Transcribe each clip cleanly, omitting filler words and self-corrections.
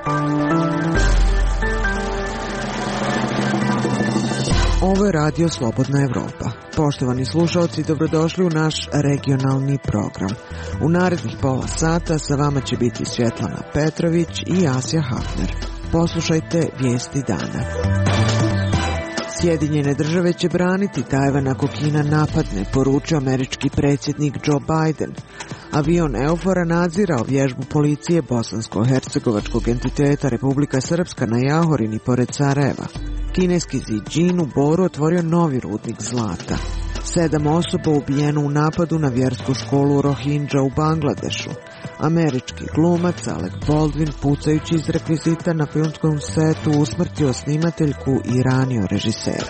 Ovo je Radio Slobodna Evropa. Poštovani slušalci, dobrodošli u naš regionalni program. U narednih pola sata sa vama će biti Svjetlana Petrović i Asja Hafner. Poslušajte vijesti dana. Sjedinjene države će braniti Tajvan ako Kina napadne, poručio američki predsjednik Joe Biden. Avion Eufora nadzirao vježbu policije bosansko-hercegovačkog entiteta Republika Srpska na Jahorini pored Sarajeva. Kineski Ziđin u Boru otvorio novi rudnik zlata. 7 osoba ubijeno u napadu na vjersku školu Rohingya u Bangladešu. Američki glumac Alec Baldwin, pucajući iz rekvizita na filmskom setu, usmrtio snimateljku i ranio režisera.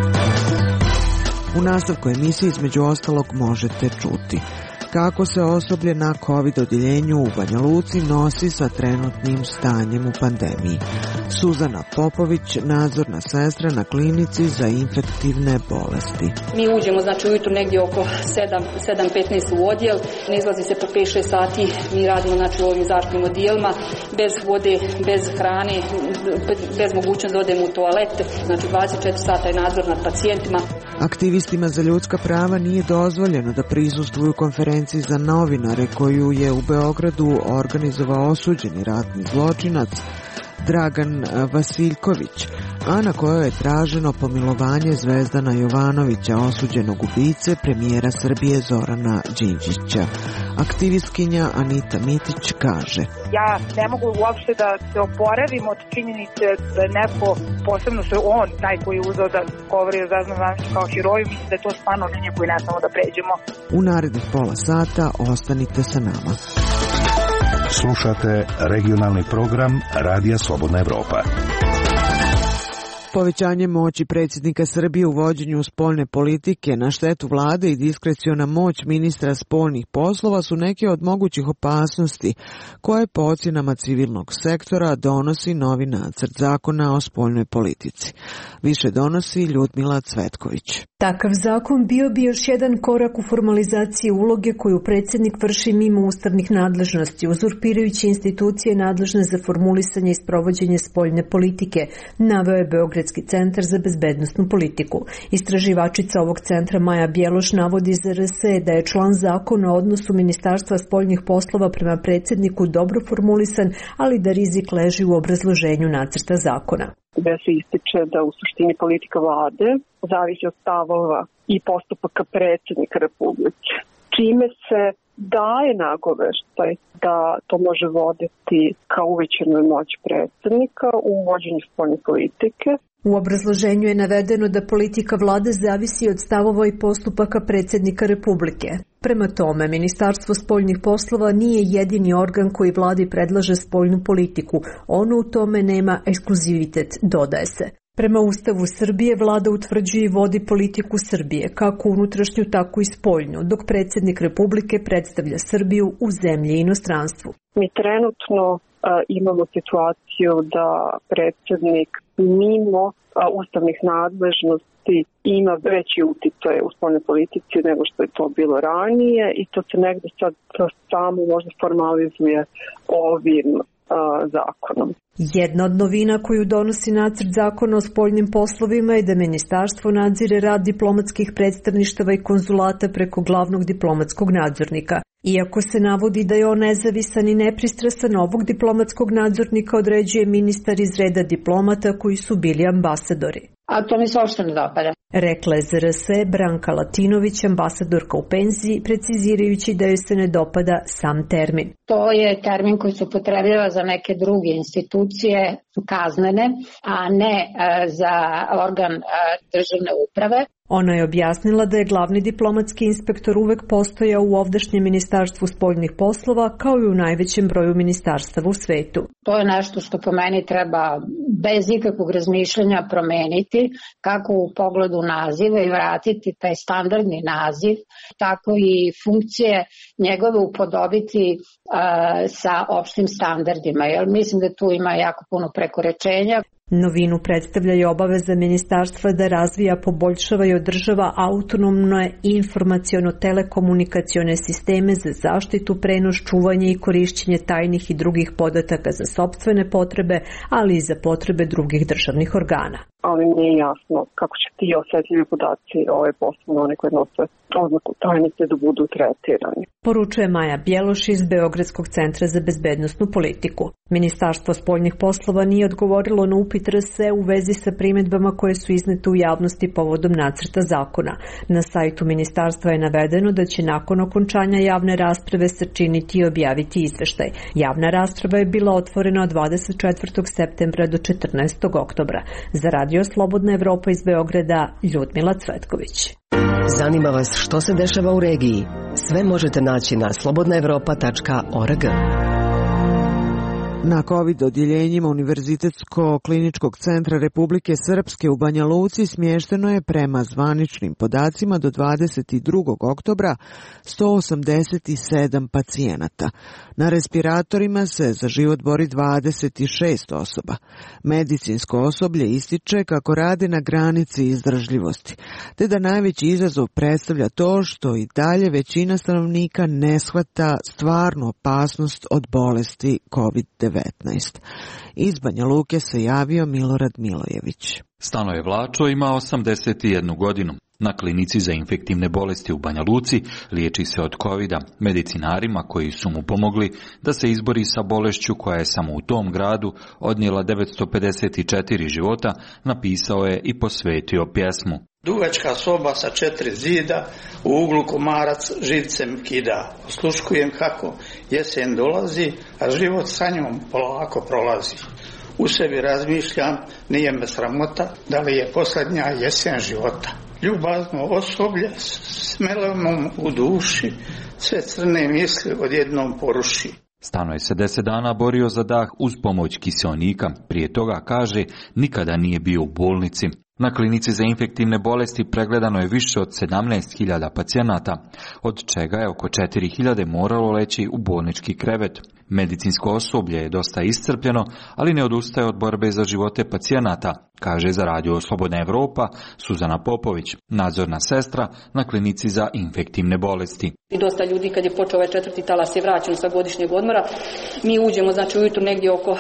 U nastavku emisije između ostalog možete čuti kako se osoblje na COVID odjeljenju u Banja Luci nosi sa trenutnim stanjem u pandemiji. Suzana Popović, nadzorna sestra na klinici za infektivne bolesti. Mi uđemo, ujutro negdje oko 7:15 u odjel, ne izlazi se po 5-6 sati, mi radimo u ovim zaštitnim odjelima, bez vode, bez hrane, bez mogućnosti da odemo u toalete, 24 sata je nadzor nad pacijentima. Aktivistima za ljudska prava nije dozvoljeno da prisustvuju konferenciji za novinare koju je u Beogradu organizovao osuđeni ratni zločinac Dragan Vasiljković, a na kojoj je traženo pomilovanje Zvezdana Jovanovića, osuđenog ubice premijera Srbije Zorana Đinđića. Aktivistkinja Anita Mitić kaže: ja ne mogu uopšte da se oporavim od činjenice da je neko, posebno što je on taj koji je uzeo da govori o Zvezdanu Jovanoviću kao heroju, mislim da je to stvarno linija koju ne smemo da pređemo. U narednih pola sata ostanite sa nama. Slušate regionalni program Radija Slobodna Evropa. Povećanje moći predsjednika Srbije u vođenju spoljne politike na štetu vlade i diskreciona moć ministra spoljnih poslova su neke od mogućih opasnosti koje po ocjenama civilnog sektora donosi novi nacrt zakona o spoljnoj politici. Više donosi Ljudmila Cvetković. Takav zakon bio bi još jedan korak u formalizaciji uloge koju predsjednik vrši mimo ustavnih nadležnosti, uzurpirajući institucije nadležne za formulisanje i sprovođenje spoljne politike, naveo je Beogradski centar za bezbednosnu politiku. Istraživačica ovog centra Maja Bjeloš navodi za RS da je član zakona o odnosu Ministarstva spoljnih poslova prema predsjedniku dobro formulisan, ali da rizik leži u obrazloženju nacrta zakona. Gde se ističe da u suštini politika vlade zavisi od stavova i postupaka predsjednika Republike, čime se daje nagoveštaj da to može voditi ka uvećanoj moći predsjednika u vođenju spoljne politike. U obrazloženju je navedeno da politika vlade zavisi od stavova i postupaka predsjednika Republike. Prema tome, Ministarstvo spoljnih poslova nije jedini organ koji vladi predlaže spoljnu politiku. Ono u tome nema ekskluzivitet, dodaje se. Prema Ustavu Srbije, vlada utvrđuje i vodi politiku Srbije, kako unutrašnju, tako i spoljnu, dok predsjednik Republike predstavlja Srbiju u zemlji i inostranstvu. Mi trenutno imamo situaciju da predsjednik mimo ustavnih nadležnosti ima veći uticaj u spoljnoj politici nego što je to bilo ranije i to se negde sad samo možda formalizuje ovim zakonom. Jedna od novina koju donosi nacrt zakona o spoljnim poslovima je da ministarstvo nadzire rad diplomatskih predstavništava i konzulata preko glavnog diplomatskog nadzornika. Iako se navodi da je on nezavisan i nepristrasan, ovog diplomatskog nadzornika određuje ministar iz reda diplomata koji su bili ambasadori. A to mi se uopšte ne dopada. Rekla je ZRS Branka Latinović, ambasadorka u penziji, precizirajući da joj se ne dopada sam termin. To je termin koji se upotrebljava za neke druge institucije kaznene, a ne za organ državne uprave. Ona je objasnila da je glavni diplomatski inspektor uvek postojao u ovdašnjem Ministarstvu spoljnih poslova kao i u najvećem broju ministarstava u svetu. To je nešto što po meni treba bez ikakvog razmišljanja promeniti, kako u pogledu naziva i vratiti taj standardni naziv, tako i funkcije njegove upodobiti sa opštim standardima, jer mislim da tu ima jako puno prekoračenja. Novinu predstavlja i obaveza ministarstva da razvija, poboljšava i održava autonomne informaciono-telekomunikacione sisteme za zaštitu, prenos, čuvanje i korišćenje tajnih i drugih podataka za sopstvene potrebe, ali i za potrebe drugih državnih organa. Ali nije jasno kako će ti osjetljivi podaci, posebno one koje nose oznaku tajnice, da budu tretirani. Poručuje Maja Bjeloš iz Beogradskog centra za bezbednosnu politiku. Ministarstvo spoljnih poslova nije odgovorilo na upit RS-a u vezi sa primjedbama koje su iznete u javnosti povodom nacrta zakona. Na sajtu ministarstva je navedeno da će nakon okončanja javne rasprave sačiniti i objaviti izveštaj. Javna rasprava je bila otvorena od 24. septembra do 14. oktobra. Za Radio Slobodna Evropa iz Beograda, Ljudmila Cvetković. Zanima vas što se dešava u regiji? Sve možete naći na slobodnaevropa.org. Na COVID odjeljenjima Univerzitetsko-kliničkog centra Republike Srpske u Banja Luci smješteno je prema zvaničnim podacima do 22. oktobra 187 pacijenata. Na respiratorima se za život bori 26 osoba. Medicinsko osoblje ističe kako rade na granici izdržljivosti, te da najveći izazov predstavlja to što i dalje većina stanovnika ne shvata stvarnu opasnost od bolesti COVID-19. Iz Banja Luke se javio Milorad Milojević. Stanoje Vlačo ima 81 godinu. Na klinici za infektivne bolesti u Banja Luci liječi se od covida. Medicinarima koji su mu pomogli da se izbori sa bolešću koja je samo u tom gradu odnijela 954 života, napisao je i posvetio pjesmu. Dugačka soba sa 4 zida, u uglu komarac živcem kida. Osluškujem kako jesen dolazi, a život sa njom polako prolazi. U sebi razmišljam, nije me sramota, da li je posljednja jesen života. Ljubazno osoblje s melanom u duši, sve crne misli odjednom poruši. Stano je se 10 dana borio za dah uz pomoć kiseonika. Prije toga, kaže, nikada nije bio u bolnici. Na klinici za infektivne bolesti pregledano je više od 17.000 pacijenata, od čega je oko 4.000 moralo leći u bolnički krevet. Medicinsko osoblje je dosta iscrpljeno, ali ne odustaje od borbe za živote pacijenata, kaže za Radio Slobodna Evropa Suzana Popović, nadzorna sestra na klinici za infektivne bolesti. I dosta ljudi kad je počeo ovaj 4. talas je vraćeno sa godišnjeg odmora. Mi uđemo, znači ujutru negdje oko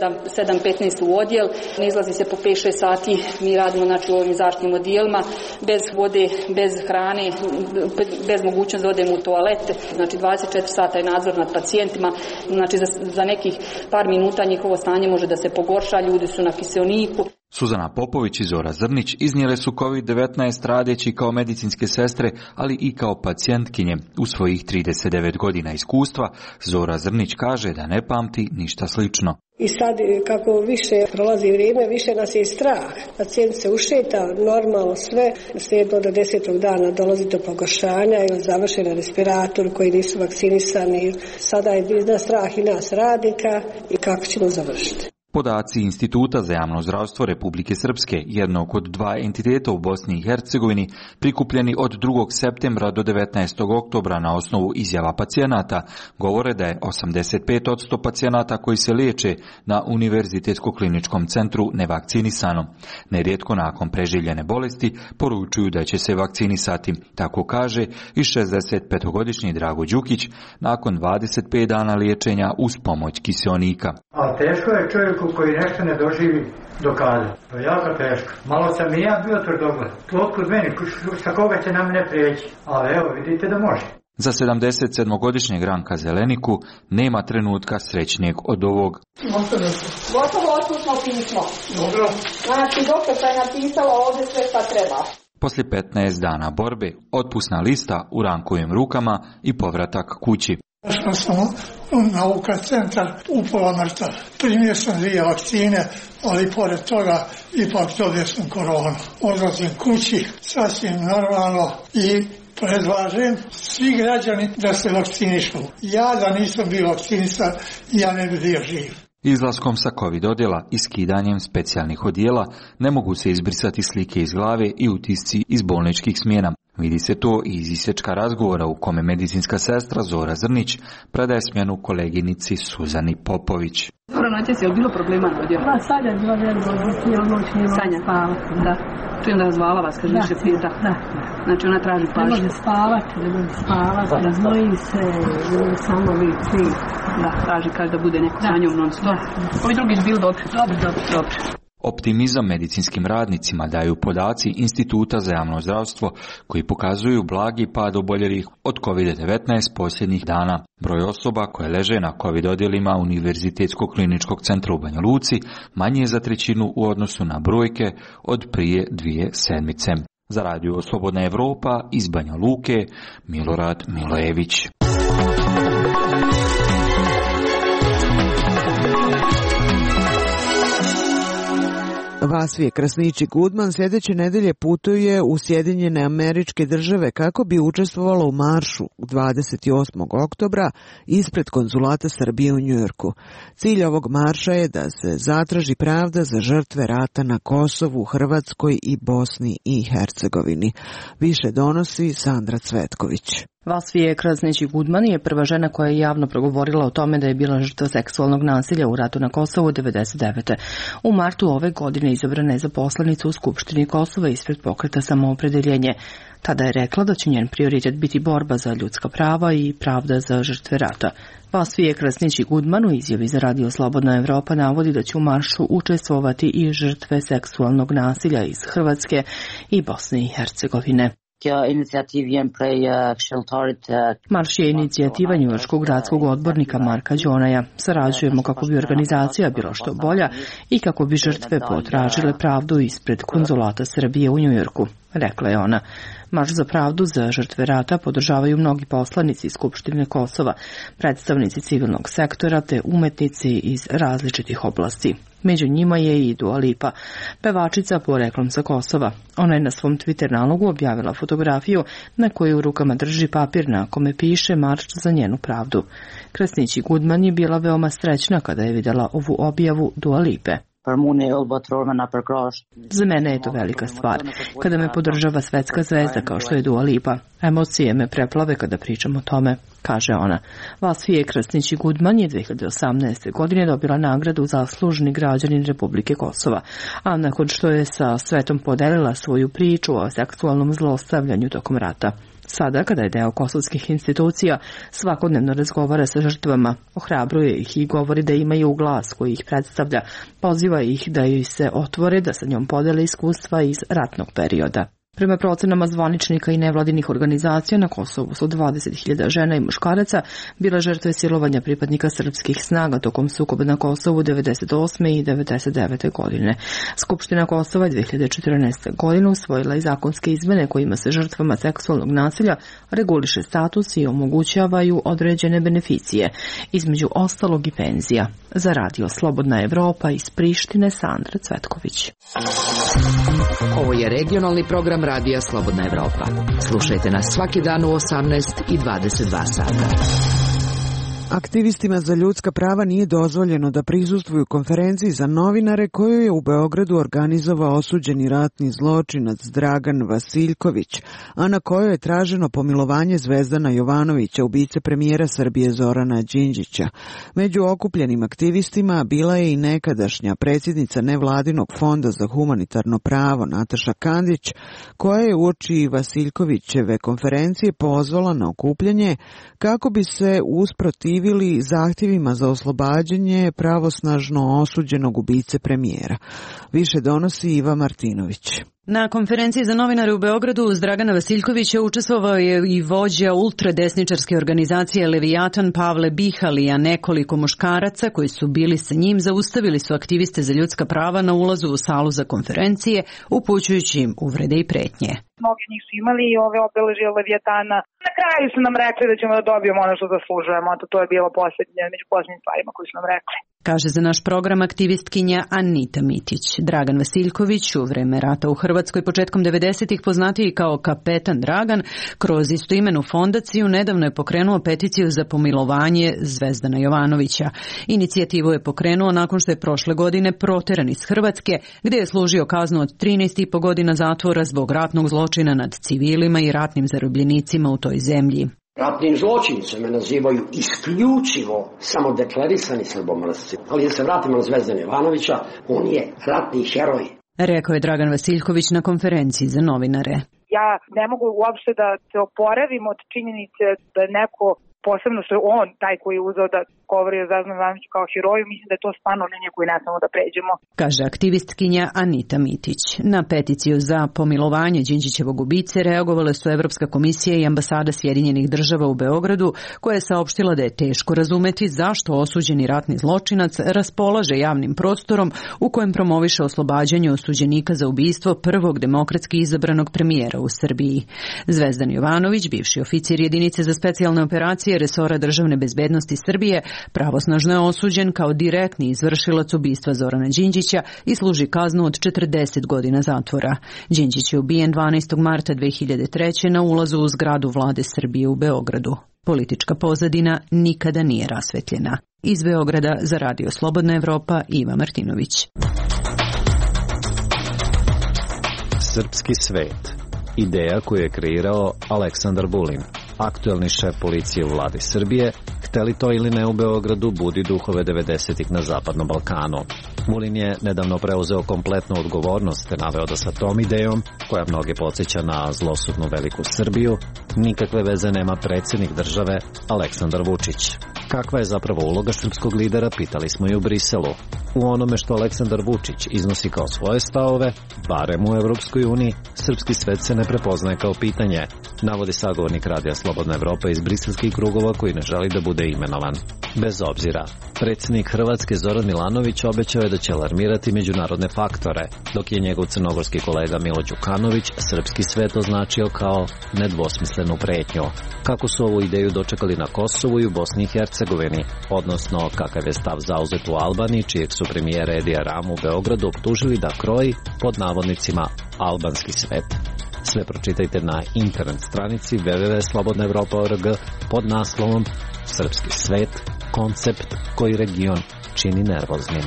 7:15 u odjel, ne izlazi se po 5-6 sati, mi radimo znači u ovim zaštitnim odjelima, bez vode, bez hrane, bez mogućnosti da odemo u toalete, znači 24 sata je nadzor nad pacijentima, znači za nekih par minuta njihovo stanje može da se pogorša, ljudi su na kiseoniku. Suzana Popović i Zora Zrnić iznijele su COVID-19 radeći kao medicinske sestre, ali i kao pacijentkinje. U svojih 39 godina iskustva, Zora Zrnić kaže da ne pamti ništa slično. I sad kako više prolazi vrijeme, više nas je strah. Pacijent se ušeta, normalno sve, slijedno do 10. dana dolazi do pogoršanja ili završe na respiratoru koji nisu vakcinisani. Sada je bizna strah i nas radnika i kako ćemo završiti. Podaci Instituta za javno zdravstvo Republike Srpske, jednog od 2 entiteta u Bosni i Hercegovini, prikupljeni od 2. septembra do 19. oktobra na osnovu izjava pacijenata, govore da je 85% pacijenata koji se liječe na Univerzitetsko-kliničkom centru nevakcinisano. Nerijetko nakon preživljene bolesti poručuju da će se vakcinisati, tako kaže i 65-godišnji Drago Đukić nakon 25 dana liječenja uz pomoć kiseonika. A teško je čovjeku koji nešto ne doživi do kada. To je jako teško. Malo sam i ja bio tvrdogled. To kod meni, sa koga će nam ne prijeći. Ali evo, vidite da može. Za 77-godišnjeg Ranka Zeleniku nema trenutka srećnijeg od ovog. Gotovo odsutno pismo. Dobro. Znači, doktorka je napisala ovdje sve šta treba. Poslije 15 dana borbe, otpusna lista u Rankovim rukama i povratak kući. Što sam na UK centar upola mrtav. Primio sam 2 vakcine, ali pored toga ipak dobio sam koronu. Odlazim kući, sasvim normalno i predlažem svi građani da se vakcinišu. Ja da nisam bio vakcinisan, ja ne bi bio živ. Izlaskom sa COVID odjela i skidanjem specijalnih odjela ne mogu se izbrisati slike iz glave i utisci iz bolničkih smjena. Vidi se to i iz isječka razgovora u kome medicinska sestra Zora Zrnić predaje smjenu koleginici Suzani Popović. Dobro noćas, je li bilo problema na odjelu? Pa sad je bilo veliko, Sanja spavati. Da. Čujem da razvala vas, kaže više pita. Da. Znači ona traži pažnju. Ne može spavati, raznoji se, samo lici. Da, traži, kaže da bude neko sa njom non stop. Ovi drugi su bili dobri. Dobro. Optimizam medicinskim radnicima daju podaci Instituta za javno zdravstvo koji pokazuju blagi pad oboljelih od COVID-19 posljednjih dana. Broj osoba koje leže na COVID odjelima Univerzitetskog kliničkog centra u Banja Luci manji je za 1/3 u odnosu na brojke od prije 2 sedmice. Za Radio Slobodna Evropa iz Banja Luke, Milorad Milojević. Vasvije Krasnići-Gudman sljedeće nedelje putuje u Sjedinjene Američke Države kako bi učestvovala u maršu 28. oktobra ispred konzulata Srbije u Njujorku. Cilj ovog marša je da se zatraži pravda za žrtve rata na Kosovu, Hrvatskoj i Bosni i Hercegovini. Više donosi Sandra Cvetković. Vasvije Krasnići-Gudman je prva žena koja je javno progovorila o tome da je bila žrtva seksualnog nasilja u ratu na Kosovu 1999. U martu ove godine izabrana je za poslanicu u Skupštini Kosova ispred Pokreta Samoopredeljenje. Tada je rekla da će njen prioritet biti borba za ljudska prava i pravda za žrtve rata. Vasvije Krasnići-Gudman u izjavi za Radio Slobodna Evropa navodi da će u maršu učestvovati i žrtve seksualnog nasilja iz Hrvatske i Bosne i Hercegovine. Marš je inicijativa njujorškog gradskog odbornika Marka Đonaja. Sarađujemo kako bi organizacija bila što bolja i kako bi žrtve potražile pravdu ispred konzulata Srbije u Njujorku, rekla je ona. Marš za pravdu za žrtve rata podržavaju mnogi poslanici iz Skupštine Kosova, predstavnici civilnog sektora te umetnici iz različitih oblasti. Među njima je i Dua Lipa, pevačica poreklom sa Kosova. Ona je na svom Twitter nalogu objavila fotografiju na kojoj u rukama drži papir na kome piše Marš za njenu pravdu. Krasnići-Gudman je bila veoma srećna kada je vidjela ovu objavu Dua Lipe. Za mene je to velika stvar, kada me podržava svetska zvezda kao što je Dua Lipa. Emocije me preplave kada pričam o tome, kaže ona. Vasvije Krasnići-Gudman je 2018. godine dobila nagradu Zaslužni građanin Republike Kosova, a nakon što je sa svetom podelila svoju priču o seksualnom zlostavljanju tokom rata. Sada, kada je deo kosovskih institucija, svakodnevno razgovara sa žrtvama, ohrabruje ih i govori da imaju glas koji ih predstavlja, poziva ih da joj se otvore, da sa njom podele iskustva iz ratnog perioda. Prema procenama zvaničnika i nevladinih organizacija, na Kosovu su 20.000 žena i muškaraca bile žrtve silovanja pripadnika srpskih snaga tokom sukoba na Kosovu 1998. i 1999. godine. Skupština Kosova 2014. godine usvojila i zakonske izmene kojima se žrtvama seksualnog nasilja reguliše status i omogućavaju određene beneficije, između ostalog i penzija. Za Radio Slobodna Evropa iz Prištine, Sandra Cvetković. Ovo je regionalni program Radija Slobodna Evropa. Slušajte nas svaki dan u 18 i 22 sata. Aktivistima za ljudska prava nije dozvoljeno da prisustvuju konferenciji za novinare koju je u Beogradu organizovao osuđeni ratni zločinac Dragan Vasiljković, a na kojoj je traženo pomilovanje Zvezdana Jovanovića, ubice premijera Srbije Zorana Đinđića. Među okupljenim aktivistima bila je i nekadašnja predsjednica nevladinog fonda za humanitarno pravo Nataša Kandić, koja je uoči Vasiljkovićeve konferencije pozvala na okupljanje kako bi se usprotivili zahtjevima za oslobađanje pravosnažno osuđenog ubice premijera. Više donosi Iva Martinović. Na konferenciji za novinare u Beogradu uz Dragana Vasiljkovića učestvovao je i vođa ultradesničarske organizacije Leviatan Pavle Bihali, a nekoliko muškaraca koji su bili sa njim zaustavili su aktiviste za ljudska prava na ulazu u salu za konferencije, upućujući im uvrede i pretnje. Mnogi njih su imali i ove obeležje Leviatana. Na kraju su nam rekli da ćemo da dobijemo ono što zaslužujemo, to je bilo među posljednjim stvarima koje su nam rekli. kaže za naš program aktivistkinja Anita Mitić. Dragan Vasiljković, u vreme rata u Hrvatskoj početkom 90-ih poznatiji kao Kapetan Dragan, kroz istoimenu fondaciju nedavno je pokrenuo peticiju za pomilovanje Zvezdana Jovanovića. Inicijativu je pokrenuo nakon što je prošle godine proteran iz Hrvatske, gdje je služio kaznu od 13,5 godina zatvora zbog ratnog zločina nad civilima i ratnim zarobljenicima u toj zemlji. Ratnim zločincima nazivaju isključivo samo deklarisani srbomrsci. Ali da se vratimo na Zvezdana Jovanovića, on je ratni heroj. Rekao je Dragan Vasiljković na konferenciji za novinare. Ja ne mogu uopšte da se oporavim od činjenice da neko, posebno što je on taj koji je uzeo da govori o Zvezdanu Jovanoviću kao heroju, mislim da je to stvarno linija koju ne smemo da pređemo. Kaže aktivistkinja Anita Mitić. Na peticiju za pomilovanje Đinđićevog ubice reagovale su Evropska komisija i ambasada Sjedinjenih država u Beogradu, koja je saopštila da je teško razumeti zašto osuđeni ratni zločinac raspolaže javnim prostorom u kojem promoviše oslobađanje osuđenika za ubistvo prvog demokratski izabranog premijera u Srbiji. Zvezdan Jovanović, bivši oficir jedinice za specijalne operacije resora državne bezbednosti Srbije, pravosnažno je osuđen kao direktni izvršilac ubistva Zorana Đinđića i služi kaznu od 40 godina zatvora. Đinđić je ubijen 12. marta 2003. na ulazu u zgradu vlade Srbije u Beogradu. Politička pozadina nikada nije rasvetljena. Iz Beograda za Radio Slobodna Evropa, Iva Martinović. Srpski svet. Ideja koju je kreirao Aleksandar Vulin, aktuelni šef policije u vladi Srbije, hteli to ili ne u Beogradu, budi duhove 90-ih na Zapadnom Balkanu. Vulin je nedavno preuzeo kompletnu odgovornost te naveo da sa tom idejom, koja mnoge podsjeća na zlosudnu veliku Srbiju, nikakve veze nema predsjednik države Aleksandar Vučić. Kakva je zapravo uloga srpskog lidera, pitali smo i u Briselu. U onome što Aleksandar Vučić iznosi kao svoje stavove, barem u Evropskoj uniji, srpski svet se ne prepoznaje kao pitanje, navodi sagovornik Radija Slobodna Evropa iz briselskih krugova koji ne želi da bude imenovan. Bez obzira, predsjednik Hrvatske Zoran Milanović obećao je da će alarmirati međunarodne faktore, dok je njegov crnogorski kolega Milo Đukanović srpski svet označio kao nedvosmislenu pretnju. Kako su ovu ideju dočekali na Kosovu i u Bosni i Hercegovini, odnosno kakav je stav zauzet u Albaniji, čijeg su premijera Edija Ramu u Beogradu optužili da kroji, pod navodnicima, albanski svet. Sve pročitajte na internet stranici www.slobodnaevropa.org pod naslovom Srpski svet, koncept koji region čini nervoznim.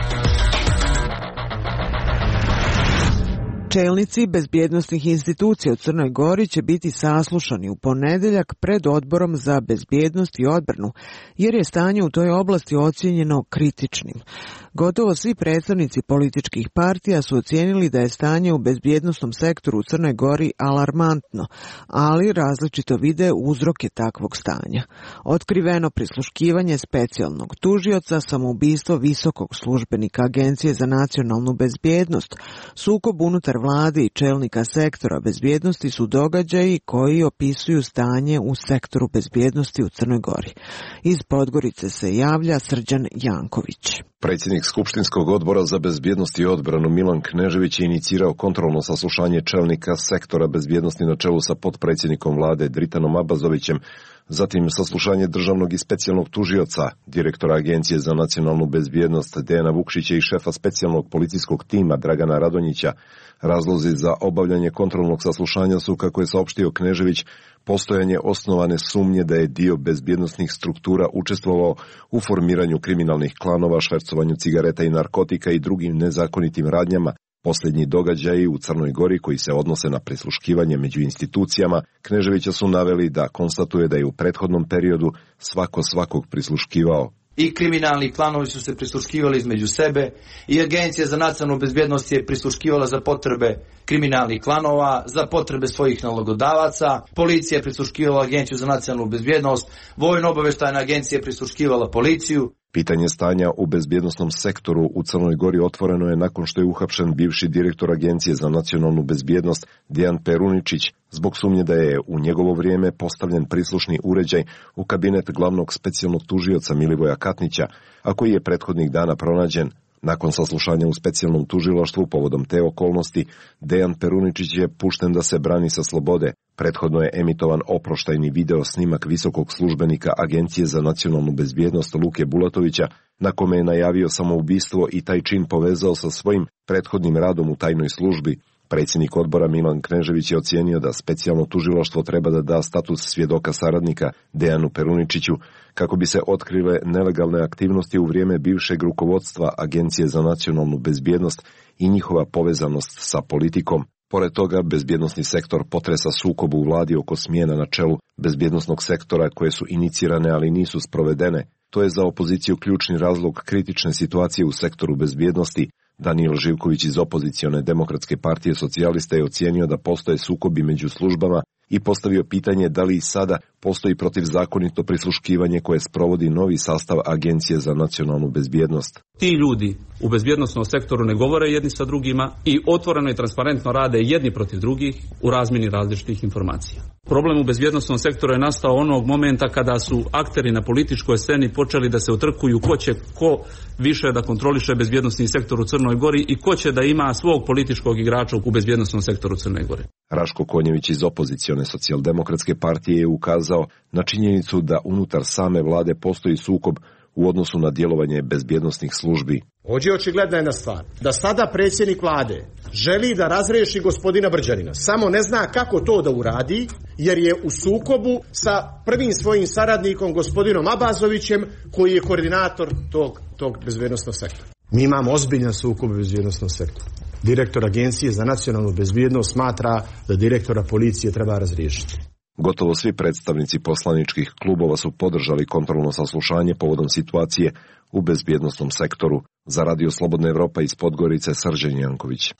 Čelnici bezbjednosnih institucija u Crnoj Gori će biti saslušani u ponedeljak pred Odborom za bezbjednost i odbranu, jer je stanje u toj oblasti ocijenjeno kritičnim. Gotovo svi predstavnici političkih partija su ocijenili da je stanje u bezbjednosnom sektoru u Crnoj Gori alarmantno, ali različito vide uzroke takvog stanja. Otkriveno prisluškivanje specijalnog tužioca, samoubistvo visokog službenika Agencije za nacionalnu bezbjednost, sukob unutar vlade i čelnika sektora bezbjednosti su događaji koji opisuju stanje u sektoru bezbjednosti u Crnoj Gori. Iz Podgorice se javlja Srđan Janković. Predsjednik Skupštinskog odbora za bezbjednost i odbranu Milan Knežević je inicirao kontrolno saslušanje čelnika sektora bezbjednosti na čelu sa potpredsjednikom vlade Dritanom Abazovićem, zatim saslušanje državnog i specijalnog tužioca, direktora Agencije za nacionalnu bezbjednost Dejana Vukšića i šefa specijalnog policijskog tima Dragana Radonjića. Razlozi za obavljanje kontrolnog saslušanja su, kako je saopštio Knežević, postojanje osnovane sumnje da je dio bezbjednosnih struktura učestvovao u formiranju kriminalnih klanova, švercovanju cigareta i narkotika i drugim nezakonitim radnjama. Posljednji događaji u Crnoj Gori koji se odnose na prisluškivanje među institucijama Kneževića su naveli da konstatuje da je u prethodnom periodu svakog prisluškivao. I kriminalni klanovi su se prisluškivali između sebe i Agencija za nacionalnu bezbjednost je prisluškivala za potrebe kriminalnih klanova, za potrebe svojih nalogodavaca, policija je prisluškivala Agenciju za nacionalnu bezbjednost, Vojno-obavještajna agencija je prisluškivala policiju. Pitanje stanja u bezbjednosnom sektoru u Crnoj Gori otvoreno je nakon što je uhapšen bivši direktor Agencije za nacionalnu bezbjednost Dejan Peruničić zbog sumnje da je u njegovo vrijeme postavljen prislušni uređaj u kabinet glavnog specijalnog tužioca Milivoja Katnića, a koji je prethodnih dana pronađen. Nakon saslušanja u specijalnom tužilaštvu povodom te okolnosti, Dejan Peruničić je pušten da se brani sa slobode. Prethodno je emitovan oproštajni video snimak visokog službenika Agencije za nacionalnu bezbjednost Luke Bulatovića, na kome je najavio samoubistvo i taj čin povezao sa svojim prethodnim radom u tajnoj službi. Predsjednik odbora Milan Knežević je ocijenio da specijalno tužilaštvo treba da da status svjedoka saradnika Dejanu Peruničiću kako bi se otkrile nelegalne aktivnosti u vrijeme bivšeg rukovodstva Agencije za nacionalnu bezbjednost i njihova povezanost sa politikom. Pored toga, bezbjednosni sektor potresa sukob u vladi oko smjena na čelu bezbjednosnog sektora koje su inicirane, ali nisu sprovedene. To je za opoziciju ključni razlog kritične situacije u sektoru bezbjednosti. Danijel Živković iz opozicione Demokratske partije socijalista je ocijenio da postoje sukobi među službama i postavio pitanje da li i sada postoji protivzakonito prisluškivanje koje sprovodi novi sastav Agencije za nacionalnu bezbjednost. Ti ljudi u bezbjednosnom sektoru ne govore jedni sa drugima i otvoreno i transparentno rade jedni protiv drugih u razmjeni različitih informacija. Problem u bezbjednosnom sektoru je nastao onog momenta kada su akteri na političkoj sceni počeli da se utrkuju ko će ko više da kontroliše bezbjednosni sektor u Crnoj Gori i ko će da ima svog političkog igrača u bezbjednosnom sektoru Crne Gore. Raško Konjević iz opozicione socijaldemokratske partije je ukazao na činjenicu da unutar same vlade postoji sukob u odnosu na djelovanje bezbjednosnih službi. Ovdje očigledna jedna stvar, da sada predsjednik vlade želi da razriješi gospodina Brđanina, samo ne zna kako to da uradi, jer je u sukobu sa prvim svojim saradnikom gospodinom Abazovićem, koji je koordinator tog bezbjednosnog sektora. Mi imamo ozbiljan sukob u bezbjednosnom sektoru. Direktor Agencije za nacionalnu bezbjednost smatra da direktora policije treba razriješiti. Gotovo svi predstavnici poslaničkih klubova su podržali kontrolno saslušanje povodom situacije u bezbjednosnom sektoru. Za Radio Slobodna Evropa iz Podgorice, Srđan Janković.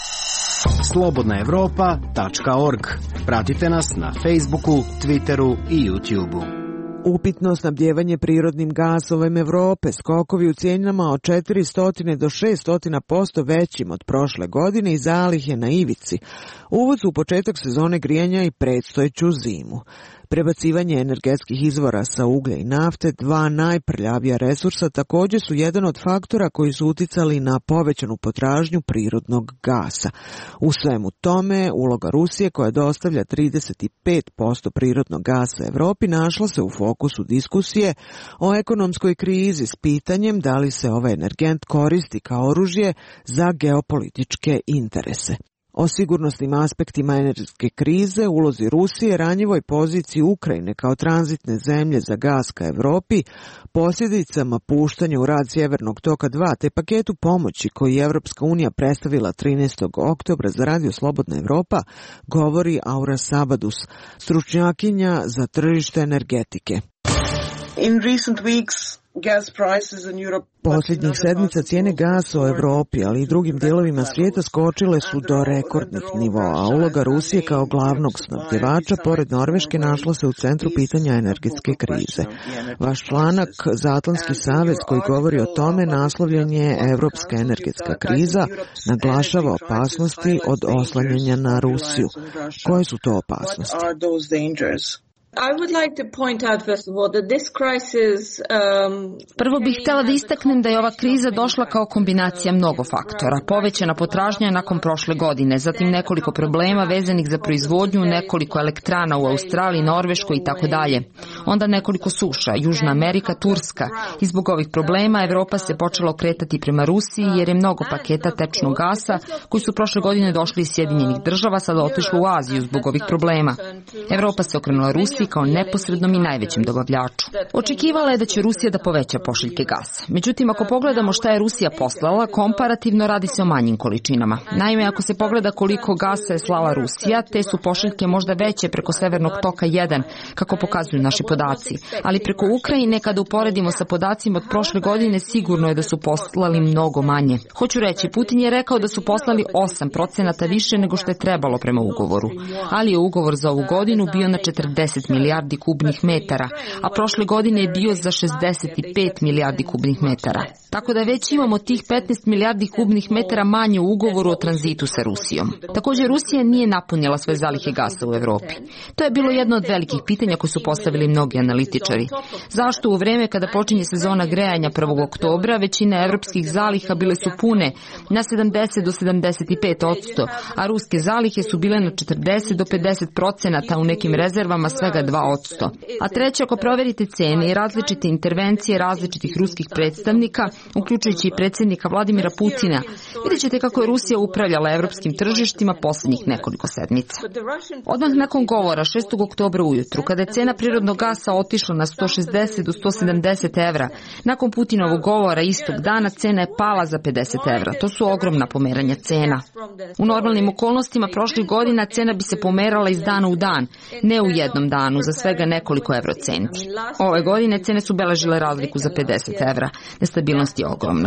slobodnaevropa.org. Pratite nas na Facebooku, Twitteru i YouTubeu. Upitno snabdjevanje prirodnim gasom Evrope, skokovi u cijenama od 400 do 600% većim od prošle godine i zalihe na ivici. Uvod u početak sezone grijanja i predstojeću zimu. Prebacivanje energetskih izvora sa uglja i nafte, dva najprljavija resursa, također su jedan od faktora koji su uticali na povećanu potražnju prirodnog gasa. U svemu tome, uloga Rusije, koja dostavlja 35% prirodnog gasa Evropi, našla se u fokusu diskusije o ekonomskoj krizi s pitanjem da li se ovaj energent koristi kao oružje za geopolitičke interese. O sigurnosnim aspektima energetske krize, ulozi Rusije, ranjivoj poziciji Ukrajine kao tranzitne zemlje za gas ka Evropi, posljedicama puštanja u rad Sjevernog toka 2 te paketu pomoći koji je Evropska unija predstavila 13. oktobra za Radio Slobodna Evropa, govori Aura Sabadus, stručnjakinja za tržište energetike. In recent weeks, posljednjih sedmica cijene gasa u Evropi, ali i drugim dijelovima svijeta skočile su do rekordnih nivoa, a uloga Rusije kao glavnog snabdjevača pored Norveške našla se u centru pitanja energetske krize. Vaš članak za Atlantski savez koji govori o tome naslovljen je Evropska energetska kriza, naglašava opasnosti od oslanjanja na Rusiju. Koje su to opasnosti? Prvo bih htjela da istaknem da je ova kriza došla kao kombinacija mnogo faktora. Povećana potražnja nakon prošle godine, zatim nekoliko problema vezanih za proizvodnju, nekoliko elektrana u Australiji, Norveškoj i tako dalje. Onda nekoliko suša, Južna Amerika, Turska. I zbog ovih problema Evropa se počela okretati prema Rusiji jer je mnogo paketa tečnog gasa koji su prošle godine došli iz Sjedinjenih država sada otišli u Aziju zbog ovih problema. Evropa se okrenula Rusiji kao neposrednom i najvećem dobavljaču. Očekivala je da će Rusija da poveća pošiljke gasa. Međutim, ako pogledamo šta je Rusija poslala, komparativno radi se o manjim količinama. Naime, ako se pogleda koliko gasa je slala Rusija, te su pošiljke možda veće preko Severnog toka 1, kako pokazuju naši podaci. Ali preko Ukrajine, kada uporedimo sa podacima od prošle godine, sigurno je da su poslali mnogo manje. Hoću reći, Putin je rekao da su poslali 8% više nego što je trebalo prema ugovoru. Ali je ugovor za ovu godinu bio na 40 milijardi kubnih metara, a prošle godine je bio za 65 milijardi kubnih metara. tako da već imamo tih 15 milijardi kubnih metara manje u ugovoru o tranzitu sa Rusijom. Također, Rusija nije napunila svoje zalihe gasa u Evropi. To je bilo jedno od velikih pitanja koje su postavili mnogi analitičari. Zašto u vreme kada počinje sezona grejanja 1. oktobra većina evropskih zaliha bile su pune na 70 do 75%, a ruske zalihe su bile na 40 do 50%, u nekim rezervama svega 2%. A treće, ako proverite cene i različite intervencije različitih ruskih predstavnika, uključujući i predsjednika Vladimira Putina, vidjet ćete kako je Rusija upravljala evropskim tržištima posljednjih nekoliko sedmica. Odmah nakon govora 6. oktobra ujutru, kada je cena prirodnog gasa otišla na 160 do 170 evra, nakon Putinovog govora istog dana cena je pala za 50 evra. To su ogromna pomeranja cena. U normalnim okolnostima prošlih godina cena bi se pomerala iz dana u dan, ne u jednom danu, za svega nekoliko evrocenti. Ove godine cene su beležile razliku za 50 evra. Nestabilnost je ogromna.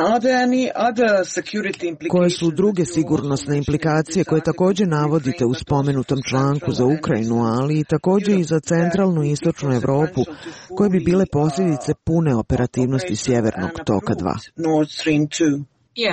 Koje su druge sigurnosne implikacije koje također navodite u spomenutom članku za Ukrajinu, ali i također i za centralnu i istočnu Evropu, koje bi bile posljedice pune operativnosti Sjevernog toka 2?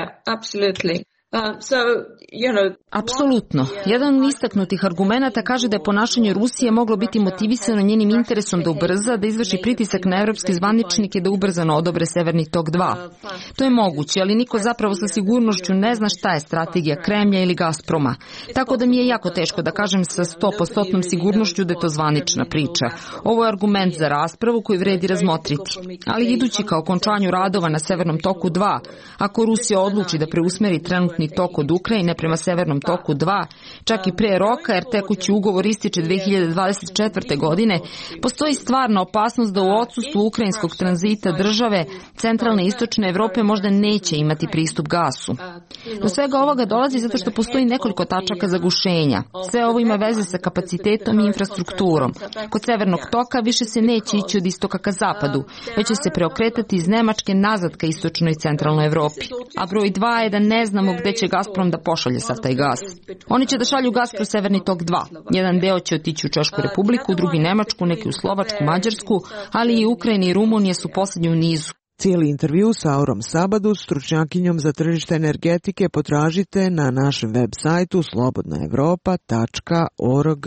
Apsolutno. Jedan od istaknutih argumenata kaže da je ponašanje Rusije moglo biti motivisano njenim interesom da ubrza, da izvrši pritisak na evropske zvaničnike da ubrzano odobre Severni tok 2. To je moguće, ali niko zapravo sa sigurnošću ne zna šta je strategija Kremlja ili Gazproma. Tako da mi je jako teško da kažem sa 100% sigurnošću da je to zvanična priča. Ovo je argument za raspravu koji vredi razmotriti. Ali idući ka okončanju radova na Severnom toku 2, ako Rusija odluči da preusmeri trenutni tok od Ukrajine prema Severnom toku 2, čak i pre roka, jer tekući ugovor ističe 2024. godine, postoji stvarna opasnost da u odsustvu ukrajinskog tranzita države centralne i istočne Evrope možda neće imati pristup gasu. Do svega ovoga dolazi zato što postoji nekoliko tačaka zagušenja. Sve ovo ima veze sa kapacitetom i infrastrukturom. Kod Severnog toka više se neće ići od istoka ka zapadu, već će se preokretati iz Nemačke nazad ka istočnoj i centralnoj Evropi. A broj 2 je da ne znamo gde će Gazprom da pošalje sav taj gas. Oni će da šalju gas kroz Severni tok 2. Jedan deo će otići u Češku Republiku, drugi Nemačku, neki u Slovačku, Mađarsku, ali i Ukrajina i Rumunija su posljednji u nizu. Cijeli intervju sa Aurom Sabadu, stručnjakinjom za tržište energetike, potražite na našem web sajtu slobodnaevropa.org.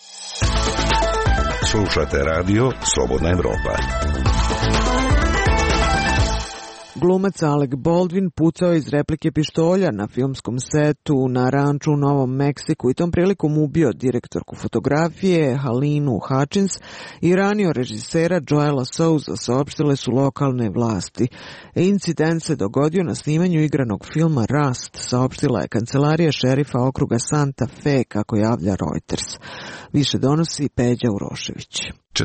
Slušate radio Slobodna Evropa. Glumac Alec Baldwin pucao iz replike pištolja na filmskom setu na ranču u Novom Meksiku i tom prilikom ubio direktorku fotografije Halinu Hutchins i ranio režisera Joela Souza, saopštile su lokalne vlasti. Incident se dogodio na snimanju igranog filma Rust, saopštila je kancelarija šerifa okruga Santa Fe, kako javlja Reuters. Više donosi Peđa Urošević.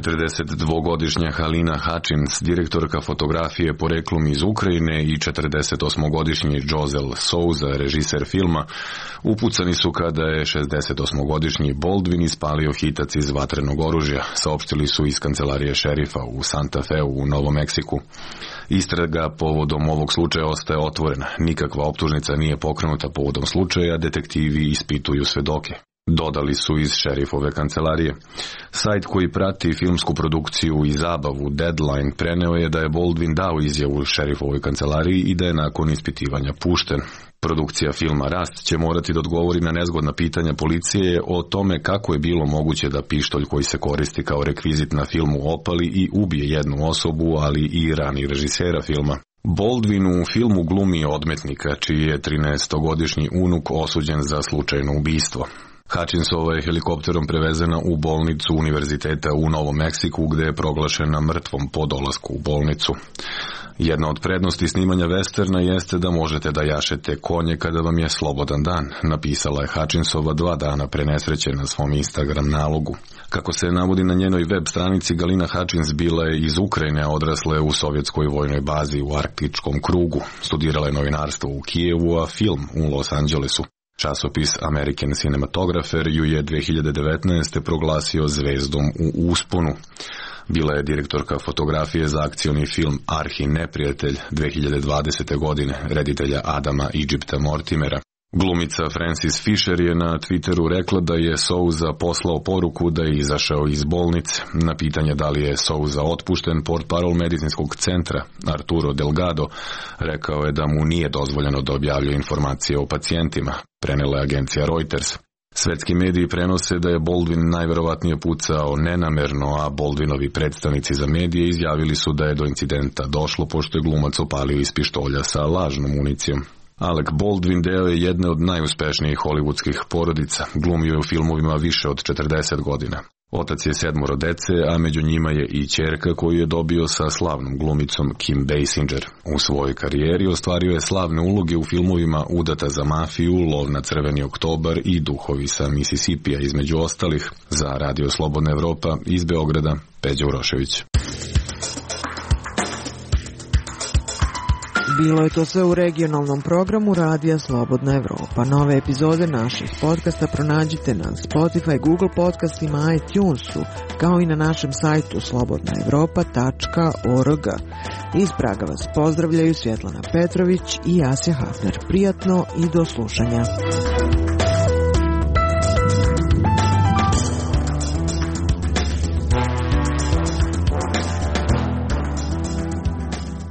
42-godišnja Halina Hutchins, direktorka fotografije poreklom iz Ukrajine, i 48-godišnji Joel Souza, režiser filma, upucani su kada je 68-godišnji Baldwin ispalio hitac iz vatrenog oružja, saopštili su iz kancelarije šerifa u Santa Feu u Novom Meksiku. Istraga povodom ovog slučaja ostaje otvorena. Nikakva optužnica nije pokrenuta povodom slučaja, detektivi ispituju svedoke. Dodali su iz šerifove kancelarije. Sajt koji prati filmsku produkciju i zabavu Deadline preneo je da je Baldwin dao izjavu šerifovoj kancelariji i da je nakon ispitivanja pušten. Produkcija filma Rust će morati da odgovori na nezgodna pitanja policije o tome kako je bilo moguće da pištolj koji se koristi kao rekvizit na filmu opali i ubije jednu osobu, ali i rani režisera filma. Baldwin u filmu glumi odmetnika, čiji je 13-godišnji unuk osuđen za slučajno ubistvo. Hutchinsova je helikopterom prevezena u bolnicu univerziteta u Novom Meksiku, gde je proglašena mrtvom po dolasku u bolnicu. Jedna od prednosti snimanja westerna jeste da možete da jašete konje kada vam je slobodan dan, napisala je Hutchinsova 2 dana pre nesreće na svom Instagram nalogu. Kako se navodi na njenoj web stranici, Galina Hutchins bila je iz Ukrajine, a odrasla je u sovjetskoj vojnoj bazi u arktičkom krugu. Studirala je novinarstvo u Kijevu, a film u Los Angelesu. Časopis American Cinematographer ju je 2019. proglasio zvezdom u usponu. Bila je direktorka fotografije za akcioni film Arhi neprijatelj 2020. godine reditelja Adama Egypta Mortimera. Glumica Frances Fisher je na Twitteru rekla da je Souza poslao poruku da je izašao iz bolnice. Na pitanje da li je Souza otpušten, portparol medicinskog centra Arturo Delgado rekao je da mu nije dozvoljeno da objavljuje informacije o pacijentima, prenela je agencija Reuters. Svetski mediji prenose da je Baldwin najverovatnije pucao nenamerno, a Baldwinovi predstavnici za medije izjavili su da je do incidenta došlo pošto je glumac opalio iz pištolja sa lažnom municijom. Alec Baldwin deo je jedne od najuspešnijih hollywoodskih porodica, glumio je u filmovima više od 40 godina. Otac je 7 dece, a među njima je i ćerka koju je dobio sa slavnom glumicom Kim Basinger. U svojoj karijeri ostvario je slavne uloge u filmovima Udata za mafiju, Lov na crveni oktobar i Duhovi sa Mississipija, između ostalih. Za Radio Slobodna Evropa iz Beograda, Peđa Urošević. Bilo je to sve u regionalnom programu Radija Slobodna Evropa. Nove epizode naših podcasta pronađite na Spotify, Google podcastima, iTunesu, kao i na našem sajtu slobodnaevropa.org. Iz Praga vas pozdravljaju Svjetlana Petrović i Asja Hafner. Prijatno i do slušanja.